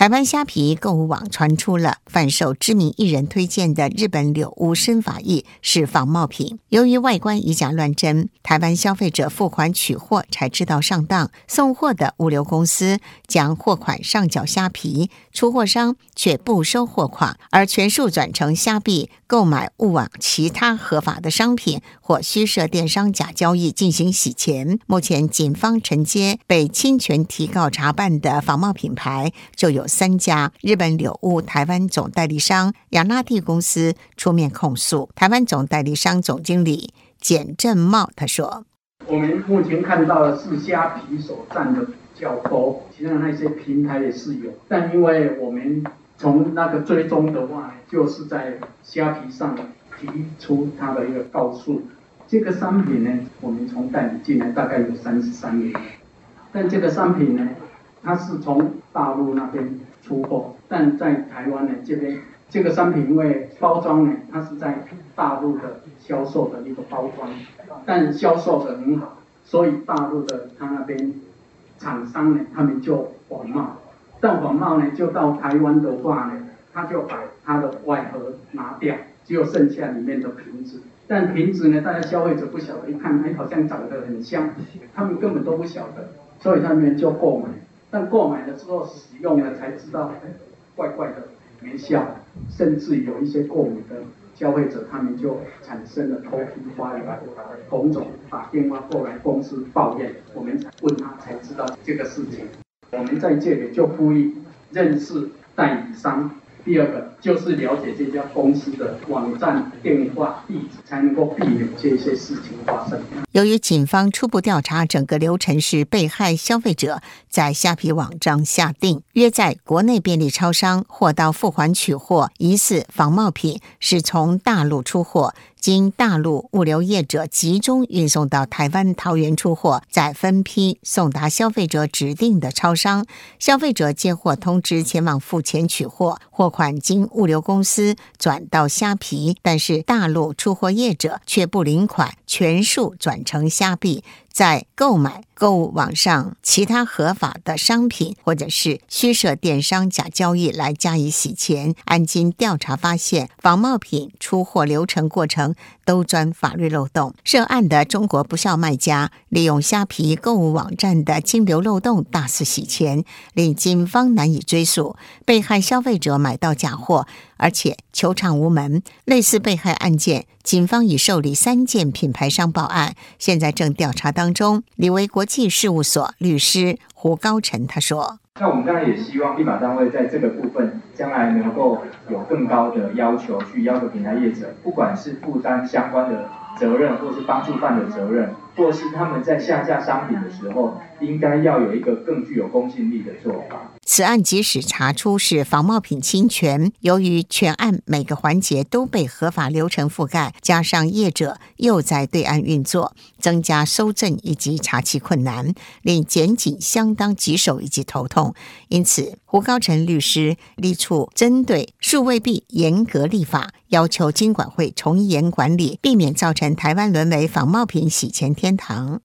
台湾虾皮购物网传出了贩售知名艺人推荐的日本柳屋生发液是仿冒品，由于外观以假乱真，台湾消费者付款取货才知道上当，送货的物流公司将货款上缴虾皮，出货商却不收货款，而全数转成虾币购买误往其他合法的商品或虚设电商假交易进行洗钱。目前警方承接被侵权提告查办的仿冒品牌就有3家，日本柳屋台湾总代理商雅纳蒂公司出面控诉。台湾总代理商总经理简正茂他说： 我们目前看到的是虾皮所占的比较多，其他的那些平台也是有，但因为我们从那个追踪的话，就是在虾皮上提出它的一个告诉。这个商品呢，我们从代理进来大概有33年，但这个商品呢，它是从大陆那边出货，但在台湾呢这边，这个商品因为包装呢，它是在大陆的销售的一个包装，但销售的很好，所以大陆的他那边厂商呢，他们就仿冒，但仿冒呢，就到台湾的话呢，他就把它的外盒拿掉，只有剩下里面的瓶子。但瓶子呢，大家消费者不晓得，一看，好像长得很像，他们根本都不晓得，所以他们就购买。但购买了之后使用了才知道，怪怪的，没效，甚至有一些购买的消费者，他们就产生了头皮发痒、红肿，打电话过来公司抱怨，我们问他才知道这个事情。我们在这里就呼吁认识代理商。第二个就是了解这家公司的网站、电话、地址，才能够避免这些事情发生。 由于警方初步调查，整个流程是被害消费者在虾皮网站下订，约在国内便利超商货到付款取货，疑似仿冒品是从大陆出货，经大陆物流业者集中运送到台湾桃园出货，再分批送达消费者指定的超商。消费者接获通知前往付钱取货，货款经物流公司转到虾皮，但是大陆出货业者却不领款，全数转成虾币，在购买购物网上其他合法的商品或者是虚设电商假交易来加以洗钱。按经调查发现，仿冒品出货流程过程都钻法律漏洞，涉案的中国不肖卖家利用虾皮购物网站的金流漏洞大肆洗钱，令警方难以追溯，被害消费者买到假货，而且求偿无门。类似被害案件，警方已受理3件品牌商报案，现在正调查当中。李维国际事务所律师胡高成他说： 那我们当然也希望立法单位在这个部分将来能够有更高的要求，去要求平台业者，不管是负担相关的责任，或是帮助犯的责任，或是他们在下架商品的时候，应该要有一个更具有公信力的做法。 此案即使查出是仿冒品侵权，由于全案每个环节都被合法流程覆盖，加上业者又在对岸运作，增加搜证以及查缉困难，令检警相当棘手以及头痛。因此，胡高成律师力促针对数位币严格立法，要求金管会从严管理，避免造成台湾沦为仿冒品洗钱天堂。